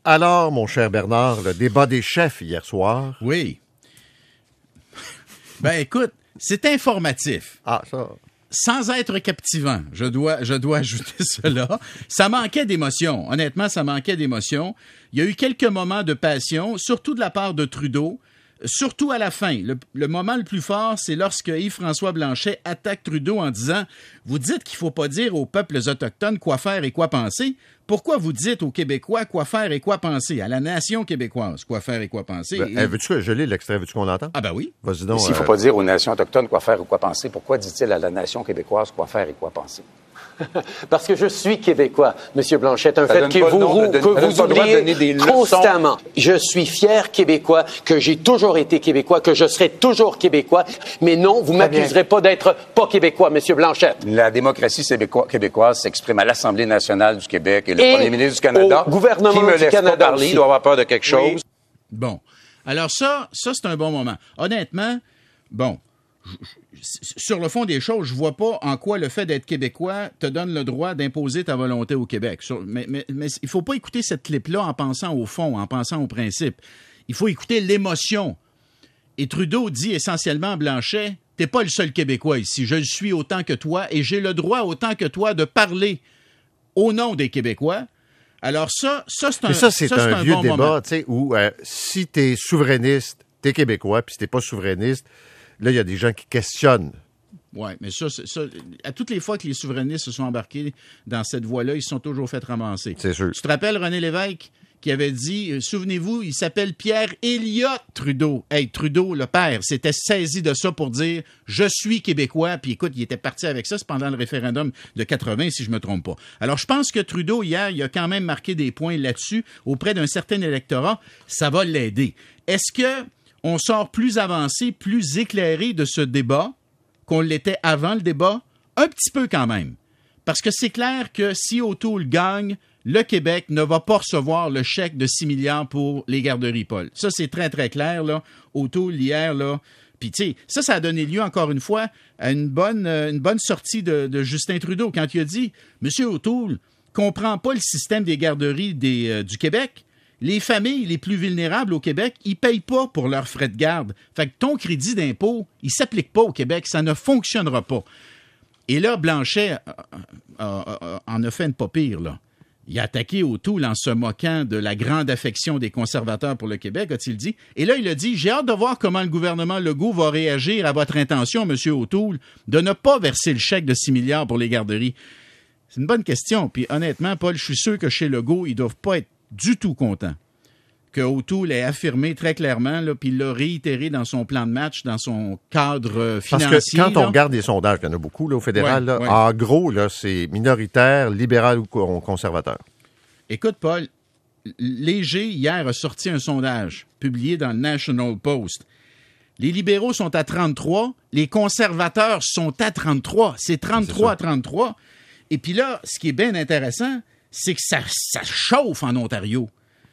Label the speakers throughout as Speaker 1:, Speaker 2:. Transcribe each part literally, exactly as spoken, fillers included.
Speaker 1: Alors, mon cher Bernard, le débat des chefs hier soir.
Speaker 2: Oui. Ben écoute, c'est informatif.
Speaker 1: Ah, ça...
Speaker 2: Sans être captivant, je dois, je dois ajouter cela. Ça manquait d'émotion. Honnêtement, ça manquait d'émotion. Il y a eu quelques moments de passion, surtout de la part de Trudeau, surtout à la fin. Le, le moment le plus fort, c'est lorsque Yves-François Blanchet attaque Trudeau en disant « Vous dites qu'il ne faut pas dire aux peuples autochtones quoi faire et quoi penser. Pourquoi vous dites aux Québécois quoi faire et quoi penser? À la nation québécoise, quoi faire et quoi penser? »
Speaker 1: Ben, et... Veux-tu que je lis l'extrait? Veux-tu qu'on l'entende?
Speaker 2: Ah ben oui.
Speaker 1: Vas-y donc.
Speaker 3: S'il ne faut euh... pas dire aux nations autochtones quoi faire ou quoi penser, pourquoi dit-il à la nation québécoise quoi faire et quoi penser?
Speaker 4: Parce que je suis québécois, M. Blanchet, un
Speaker 3: ça
Speaker 4: fait que vous,
Speaker 3: nom,
Speaker 4: que vous oubliez constamment. Je suis fier québécois, que j'ai toujours été québécois, que je serai toujours québécois, mais non, vous ne m'accuserez pas d'être pas québécois, M. Blanchet.
Speaker 3: La démocratie québécoise s'exprime à l'Assemblée nationale du Québec et le et premier ministre du Canada,
Speaker 4: au gouvernement
Speaker 3: qui me laisse
Speaker 4: du Canada
Speaker 3: pas parler,
Speaker 4: aussi.
Speaker 3: Il doit avoir peur de quelque chose.
Speaker 2: Oui. Bon. Alors ça, ça c'est un bon moment. Honnêtement, bon... Sur le fond des choses, je vois pas en quoi le fait d'être québécois te donne le droit d'imposer ta volonté au Québec. Mais, mais, mais il faut pas écouter cette clip-là en pensant au fond, en pensant au principe. Il faut écouter l'émotion. Et Trudeau dit essentiellement à Blanchet, t'es pas le seul Québécois ici. Je le suis autant que toi et j'ai le droit autant que toi de parler au nom des Québécois. Alors ça, ça c'est un,
Speaker 1: mais ça, c'est
Speaker 2: ça,
Speaker 1: un,
Speaker 2: c'est un
Speaker 1: vieux
Speaker 2: bon
Speaker 1: débat, tu sais, où euh, si t'es souverainiste, t'es Québécois, puis si t'es pas souverainiste, là, il y a des gens qui questionnent.
Speaker 2: Oui, mais ça, ça, à toutes les fois que les souverainistes se sont embarqués dans cette voie-là, ils se sont toujours fait ramasser.
Speaker 1: C'est sûr.
Speaker 2: Tu te rappelles René Lévesque qui avait dit, euh, souvenez-vous, il s'appelle Pierre Elliott Trudeau. Hey, Trudeau, le père, s'était saisi de ça pour dire « Je suis Québécois », puis écoute, il était parti avec ça, c'est pendant le référendum de quatre-vingt, si je me trompe pas. Alors, je pense que Trudeau, hier, il a quand même marqué des points là-dessus auprès d'un certain électorat. Ça va l'aider. Est-ce que on sort plus avancé, plus éclairé de ce débat qu'on l'était avant le débat? Un petit peu quand même. Parce que c'est clair que si O'Toole gagne, le Québec ne va pas recevoir le chèque de six milliards pour les garderies, Paul. Ça, c'est très, très clair, là. O'Toole, hier, là. Puis, tu sais, ça, ça a donné lieu, encore une fois, à une bonne, une bonne sortie de, de Justin Trudeau quand il a dit « Monsieur O'Toole comprend pas le système des garderies des, euh, du Québec. Les familles les plus vulnérables au Québec, ils ne payent pas pour leurs frais de garde. Fait que ton crédit d'impôt, il ne s'applique pas au Québec. Ça ne fonctionnera pas. » Et là, Blanchet euh, euh, euh, en a fait une pas pire, là. Il a attaqué O'Toole en se moquant de la grande affection des conservateurs pour le Québec, a-t-il dit. Et là, il a dit « J'ai hâte de voir comment le gouvernement Legault va réagir à votre intention, M. O'Toole, de ne pas verser le chèque de six milliards pour les garderies. » C'est une bonne question. Puis honnêtement, Paul, je suis sûr que chez Legault, ils ne doivent pas être du tout content que O'Toole ait affirmé très clairement, là, puis il l'a réitéré dans son plan de match, dans son cadre financier.
Speaker 1: Parce que quand
Speaker 2: là,
Speaker 1: on regarde les sondages, il y en a beaucoup là, au fédéral,
Speaker 2: ouais,
Speaker 1: là,
Speaker 2: ouais.
Speaker 1: en gros, là, c'est minoritaire, libéral ou conservateur.
Speaker 2: Écoute, Paul, Léger, hier, a sorti un sondage publié dans le National Post. Les libéraux sont à trente-trois, les conservateurs sont à trente-trois. C'est trente-trois à trente-trois. Et puis là, ce qui est bien intéressant, c'est que ça, ça chauffe en Ontario.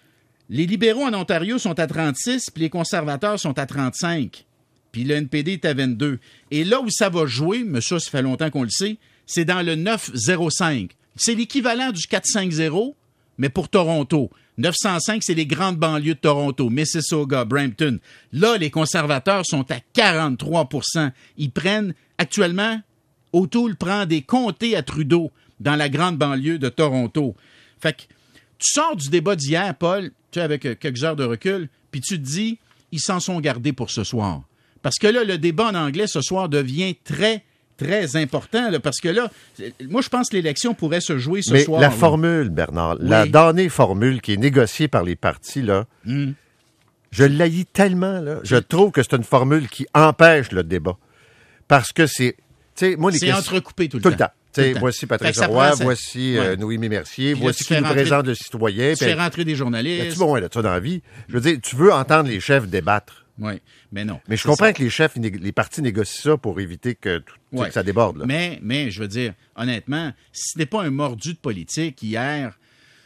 Speaker 2: Les libéraux en Ontario sont à trente-six, puis les conservateurs sont à trente-cinq. Puis le N P D est à vingt-deux. Et là où ça va jouer, mais ça, ça fait longtemps qu'on le sait, c'est dans le neuf zéro cinq. C'est l'équivalent du quatre cinq zéro, mais pour Toronto. neuf cent cinq, c'est les grandes banlieues de Toronto, Mississauga, Brampton. Là, les conservateurs sont à quarante-trois pour cent. Ils prennent, actuellement, O'Toole prend des comtés à Trudeau dans la grande banlieue de Toronto. Fait que tu sors du débat d'hier, Paul, tu sais, avec quelques heures de recul, puis tu te dis, ils s'en sont gardés pour ce soir. Parce que là, le débat en anglais ce soir devient très, très important, là, parce que là, moi, je pense que l'élection pourrait se jouer ce
Speaker 1: Mais
Speaker 2: soir.
Speaker 1: la
Speaker 2: là.
Speaker 1: formule, Bernard,
Speaker 2: Oui.
Speaker 1: la damnée formule qui est négociée par les partis, là,
Speaker 2: Mm.
Speaker 1: je l'haïs tellement, là. Je trouve que c'est une formule qui empêche le débat. Parce que c'est, tu sais, moi, les
Speaker 2: C'est
Speaker 1: questions...
Speaker 2: entrecoupé tout le
Speaker 1: Tout
Speaker 2: temps.
Speaker 1: le temps.
Speaker 2: Tout le
Speaker 1: T'sais,
Speaker 2: temps.
Speaker 1: voici
Speaker 2: Fait
Speaker 1: Patrice
Speaker 2: que ça
Speaker 1: Roy,
Speaker 2: prend, ça-
Speaker 1: voici
Speaker 2: ouais.
Speaker 1: euh, Noémie Mercier,
Speaker 2: Puis là,
Speaker 1: voici
Speaker 2: tu
Speaker 1: qui
Speaker 2: fais
Speaker 1: nous
Speaker 2: rentrer-
Speaker 1: présente le citoyen.
Speaker 2: Tu fais rentrer des journalistes.
Speaker 1: Tu bon, ouais, ça dans la vie. Je veux dire, tu veux entendre les chefs débattre.
Speaker 2: Oui, mais non.
Speaker 1: Mais je
Speaker 2: C'est
Speaker 1: comprends
Speaker 2: ça.
Speaker 1: que les chefs, les partis négocient ça pour éviter que, tout, tu sais,
Speaker 2: Ouais.
Speaker 1: que ça déborde. Là.
Speaker 2: Mais, mais, je veux dire, honnêtement, si ce n'est pas un mordu de politique hier,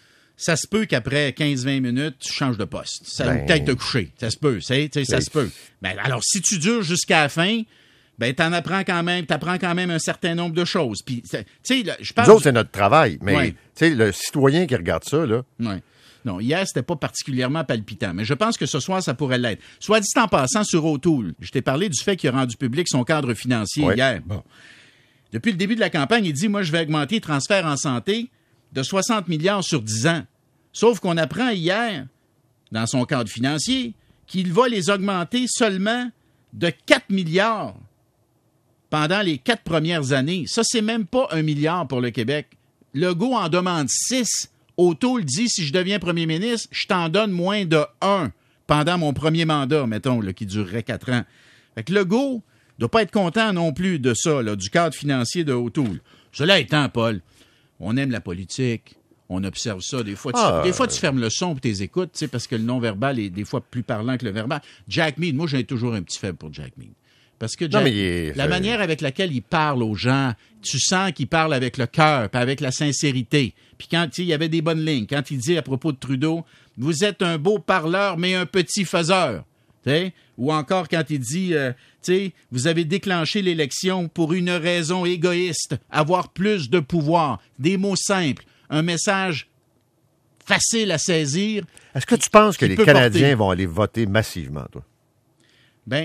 Speaker 2: ça se peut qu'après quinze vingt minutes, tu changes de poste. Ça
Speaker 1: Ben...
Speaker 2: ou peut-être te coucher. Ça se peut. Ça, ça
Speaker 1: C'est...
Speaker 2: se peut. Ben, alors, si tu dures jusqu'à la fin, ben, t'en apprends quand même, t'apprends quand même un certain nombre de choses. Puis, tu sais, je parle.
Speaker 1: Nous autres, c'est notre travail. Mais,
Speaker 2: Ouais.
Speaker 1: tu sais, le citoyen qui regarde ça, là.
Speaker 2: Ouais. Non, hier, c'était pas particulièrement palpitant, mais je pense que ce soir, ça pourrait l'être. Soit dit en passant sur O'Toole, je t'ai parlé du fait qu'il a rendu public son cadre financier
Speaker 1: oui.
Speaker 2: hier. Bon. Depuis le début de la campagne, il dit, moi, je vais augmenter les transferts en santé de soixante milliards sur dix ans. Sauf qu'on apprend hier, dans son cadre financier, qu'il va les augmenter seulement de quatre milliards pendant les quatre premières années. Ça, c'est même pas un milliard pour le Québec. Legault en demande six. O'Toole dit, si je deviens premier ministre, je t'en donne moins de un pendant mon premier mandat, mettons, là, qui durerait quatre ans. Fait que Legault ne doit pas être content non plus de ça, là, du cadre financier de O'Toole. Cela étant, Paul, on aime la politique, on observe ça. Des fois, tu,
Speaker 1: ah,
Speaker 2: des fois, tu fermes le son et tu les écoutes, parce que le non-verbal est des fois plus parlant que le verbal. Jack Mead, moi, j'ai toujours un petit faible pour Jack Mead. Parce que Jack,
Speaker 1: non, mais est,
Speaker 2: la
Speaker 1: fait...
Speaker 2: manière avec laquelle il parle aux gens, tu sens qu'il parle avec le cœur, puis avec la sincérité. Puis quand il y avait des bonnes lignes, quand il dit à propos de Trudeau, « Vous êtes un beau parleur, mais un petit faiseur. » Ou encore quand il dit, euh, « Vous avez déclenché l'élection pour une raison égoïste, avoir plus de pouvoir. » Des mots simples, un message facile à saisir.
Speaker 1: Est-ce que tu penses que les Canadiens
Speaker 2: porter...
Speaker 1: vont aller voter massivement, toi?
Speaker 2: Ben...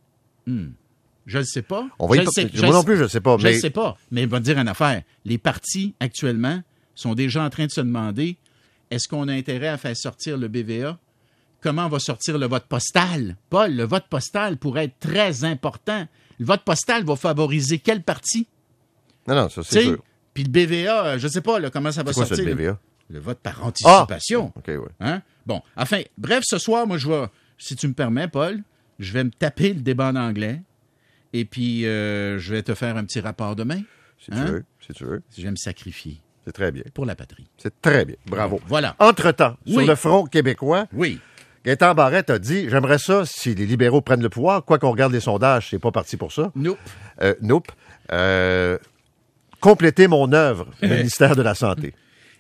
Speaker 2: Hmm. Je ne sais pas.
Speaker 1: On va
Speaker 2: je
Speaker 1: y...
Speaker 2: le sais,
Speaker 1: Moi
Speaker 2: je
Speaker 1: non plus, je ne sais pas.
Speaker 2: Je
Speaker 1: ne
Speaker 2: mais... sais pas. Mais il va te dire une affaire. Les partis, actuellement, sont déjà en train de se demander, est-ce qu'on a intérêt à faire sortir le B V A? Comment va sortir le vote postal? Paul, le vote postal pourrait être très important. Le vote postal va favoriser quel parti?
Speaker 1: Non, non, ça, c'est
Speaker 2: T'sais,
Speaker 1: sûr.
Speaker 2: Puis le B V A, je ne sais pas là, comment ça va
Speaker 1: c'est quoi,
Speaker 2: sortir.
Speaker 1: C'est le B V A?
Speaker 2: Le, le vote par anticipation.
Speaker 1: Ah! OK, oui.
Speaker 2: Hein? Bon, enfin, bref, ce soir, moi, je vais, si tu me permets, Paul, je vais me taper le débat en anglais et puis euh, je vais te faire un petit rapport demain.
Speaker 1: Si
Speaker 2: hein?
Speaker 1: tu veux, si tu veux.
Speaker 2: Je vais me sacrifier.
Speaker 1: C'est très bien.
Speaker 2: Pour la patrie.
Speaker 1: C'est très bien. Bravo.
Speaker 2: Voilà.
Speaker 1: Entre-temps,
Speaker 2: oui.
Speaker 1: sur le front québécois,
Speaker 2: oui.
Speaker 1: Gaétan Barrette a dit, j'aimerais ça si les libéraux prennent le pouvoir, quoi qu'on regarde les sondages, c'est pas parti pour ça.
Speaker 2: Nope.
Speaker 1: Euh, nope. Euh, compléter mon œuvre, ministère de la Santé.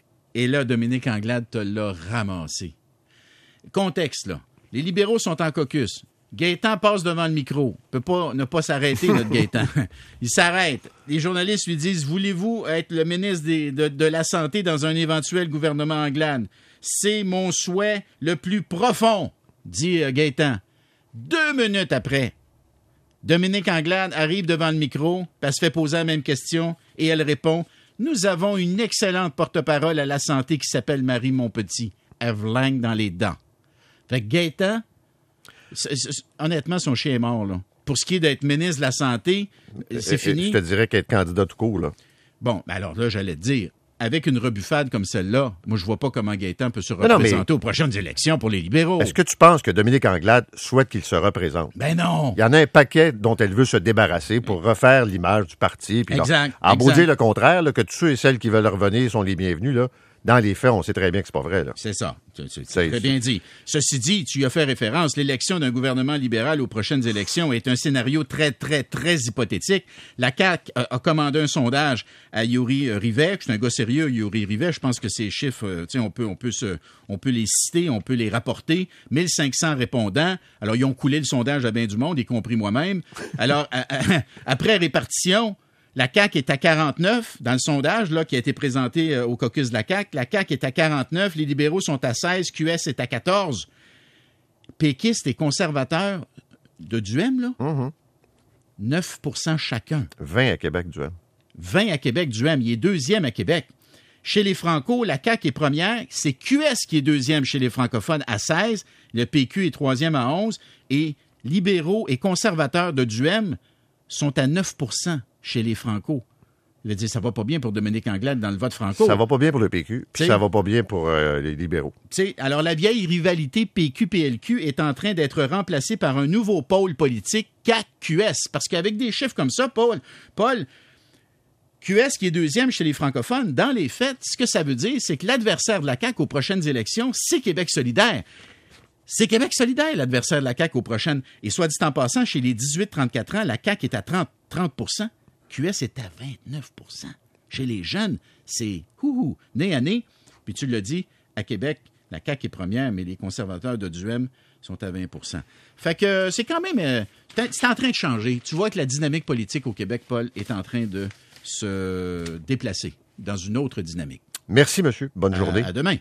Speaker 2: Et là, Dominique Anglade te l'a ramassé. Contexte, là. Les libéraux sont en caucus. Gaétan passe devant le micro. Il peut pas ne pas s'arrêter, notre Gaétan. Il s'arrête. Les journalistes lui disent, voulez-vous être le ministre des, de, de la Santé dans un éventuel gouvernement Anglade? C'est mon souhait le plus profond, dit euh, Gaétan. Deux minutes après, Dominique Anglade arrive devant le micro, elle se fait poser la même question et elle répond, nous avons une excellente porte-parole à la santé qui s'appelle Marie Montpetit. Elle vlingue dans les dents. Fait que Gaétan, c'est, c'est, honnêtement, son chien est mort, là. Pour ce qui est d'être ministre de la Santé, c'est
Speaker 1: et,
Speaker 2: fini.
Speaker 1: Je te dirais qu'être candidat tout court, là.
Speaker 2: Bon, ben alors là, j'allais te dire, avec une rebuffade comme celle-là, moi, je vois pas comment Gaétan peut se
Speaker 1: non,
Speaker 2: représenter
Speaker 1: non, mais...
Speaker 2: aux prochaines élections pour les libéraux.
Speaker 1: Est-ce que tu penses que Dominique Anglade souhaite qu'il se représente?
Speaker 2: Ben non!
Speaker 1: Il y en a un paquet dont elle veut se débarrasser pour refaire l'image du parti. Puis
Speaker 2: exact.
Speaker 1: En beau
Speaker 2: exact.
Speaker 1: dire le contraire, là, que tous ceux et celles qui veulent revenir sont les bienvenus, là. Dans les faits, on sait très bien que c'est pas vrai, là.
Speaker 2: C'est ça. C'est, c'est,
Speaker 1: c'est
Speaker 2: très bien dit. Ceci dit, tu y as fait référence, l'élection d'un gouvernement libéral aux prochaines élections est un scénario très, très, très hypothétique. La C A Q a, a commandé un sondage à Yuri Rivet. C'est un gars sérieux, Yuri Rivet. Je pense que ces chiffres, euh, tu sais, on peut, on peut se, on peut les citer, on peut les rapporter. mille cinq cents répondants. Alors, ils ont coulé le sondage à bien du monde, y compris moi-même. Alors, à, à, après répartition, la C A Q est à quarante-neuf dans le sondage là, qui a été présenté euh, au caucus de la C A Q. La C A Q est à quarante-neuf, les libéraux sont à seize, Q S est à quatorze. Péquistes et conservateurs de Duhem, là,
Speaker 1: Mm-hmm.
Speaker 2: neuf pour cent chacun.
Speaker 1: vingt à Québec, Duhem.
Speaker 2: vingt à Québec, Duhem. Il est deuxième à Québec. Chez les Franco, la C A Q est première. C'est Q S qui est deuxième chez les francophones à seize. Le P Q est troisième à onze. Et libéraux et conservateurs de Duhem sont à neuf pour cent chez les Franco. Je veux dire, ça va pas bien pour Dominique Anglade dans le vote franco.
Speaker 1: Ça va pas bien pour le P Q, puis
Speaker 2: T'sais,
Speaker 1: ça va pas bien pour euh, les libéraux.
Speaker 2: T'sais, alors, la vieille rivalité P Q P L Q est en train d'être remplacée par un nouveau pôle politique, C A Q Q S. Parce qu'avec des chiffres comme ça, Paul, Paul, Q S qui est deuxième chez les francophones, dans les faits, ce que ça veut dire, c'est que l'adversaire de la C A Q aux prochaines élections, c'est Québec solidaire. C'est Québec solidaire, l'adversaire de la C A Q aux prochaines. Et soit dit en passant, chez les dix-huit trente-quatre ans, la C A Q est à trente pour cent. Q S est à vingt-neuf pour cent. Chez les jeunes, c'est houhou, nez à nez. Puis tu l'as dit, à Québec, la C A Q est première, mais les conservateurs de Duhem sont à vingt pour cent. Fait que c'est quand même... Euh, c'est en train de changer. Tu vois que la dynamique politique au Québec, Paul, est en train de se déplacer dans une autre dynamique.
Speaker 1: Merci, monsieur. Bonne journée.
Speaker 2: À, à demain.